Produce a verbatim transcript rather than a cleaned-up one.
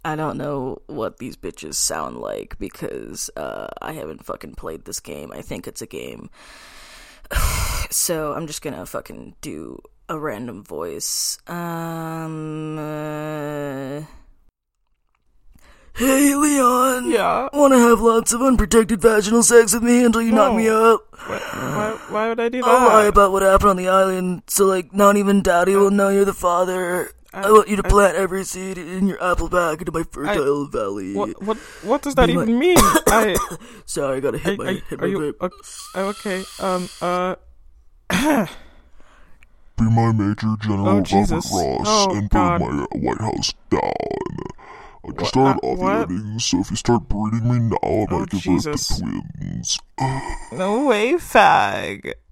I don't know what these bitches sound like because uh, I haven't fucking played this game. I think it's a game. So I'm just gonna fucking do a random voice. Um. Uh... Hey, Leon. Yeah. Want to have lots of unprotected vaginal sex with me until you No. knock me up? Why, why, why would I do that? I'll lie about what happened on the island, so like not even Daddy will know you're the father. I, I want you to I, plant every seed in your apple bag into my fertile I, valley. What what what does that Be even my... mean? I sorry, I gotta hit I, my I, hit are my you vape. okay? Um uh. Be my Major General Oh, Robert Jesus. Ross Oh, and God. burn my uh, White House down. I just What? started Uh, what? ovulating, so if you start breeding me now, I Oh, might give Jesus. birth to twins. No way, fag.